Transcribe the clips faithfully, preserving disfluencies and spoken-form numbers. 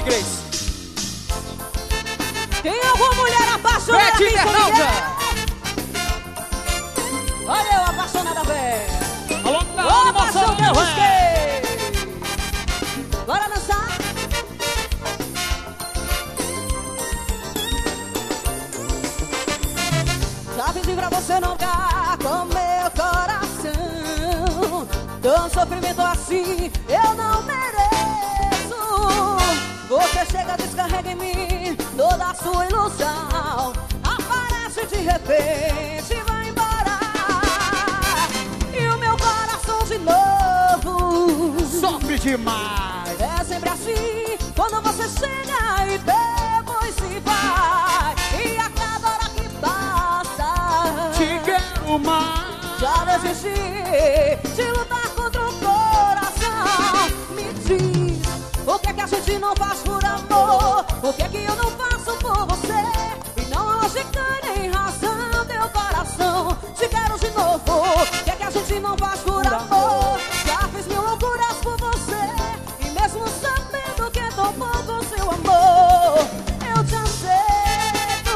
Grace. Tem alguma mulher apaixonada aqui, Soninha? Olha eu, apaixonada, velho. Alô, Ô, apaixonada, eu busquei. Bora dançar. Já pedi pra você não ficar com meu coração. Tão sofrimento assim eu não mereço. Você chega, descarrega em mim toda a sua ilusão. Aparece de repente e vai embora. E o meu coração de novo sofre demais. É sempre assim, quando você chega e depois se vai. E a cada hora que passa te quero mais. Já desisti de lutar contra o coração. Me diz, o que é que a gente não faz por amor? O que é que eu não faço por você? E não há lógica nem razão, teu coração te quero de novo. O que é que a gente não faz por amor? Já fiz mil loucuras por você. E mesmo sabendo que é tão pouco seu amor, eu te aceito.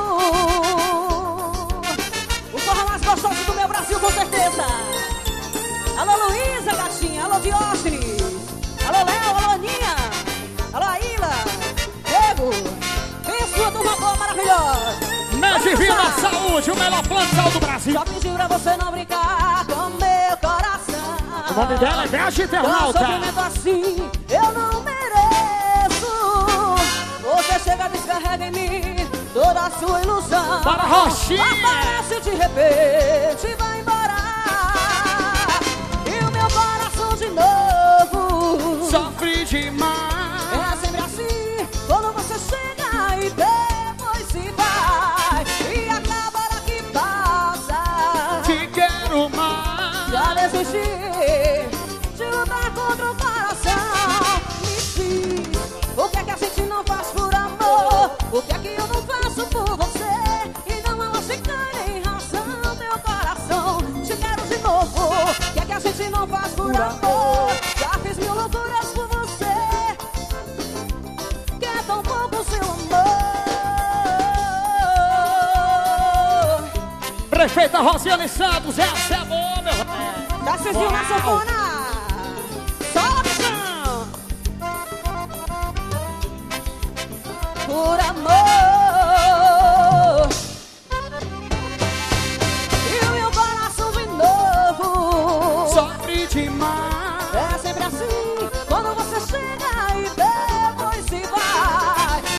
O forró mais gostoso do meu Brasil, com certeza. Alô, Luísa, gatinha. Alô, Diógenes. Alô, Léo. Alô, Aninha. Alô, Aila. Diego. Vem sua turma boa, maravilhosa. Na Divina Saúde, o melhor plano de saúde do Brasil. Só pedi pra você não brincar com meu coração. O nome dela é Beijo Internauta. Um sofrimento assim eu não mereço. Você chega, descarrega em mim toda a sua ilusão. Para Roxinha. Aparece de repente e vai embora. E o meu coração de novo sofre demais. É sempre assim, quando você chega e depois se vai. E a cada hora que passa te quero mais. Já desisti de lutar contra o coração. Me diz, o que é que a gente não faz por amor? O que é que eu não faço por você? E não há lógica nem razão, teu coração te quero de novo. O que é que a gente não faz por amor? Já fiz mil loucuras por você, que é tão pouco seu amor. Prefeita Rosiane Santos, essa é boa, meu velho. Tarcísio na sanfona. Solta o chão. Por amor.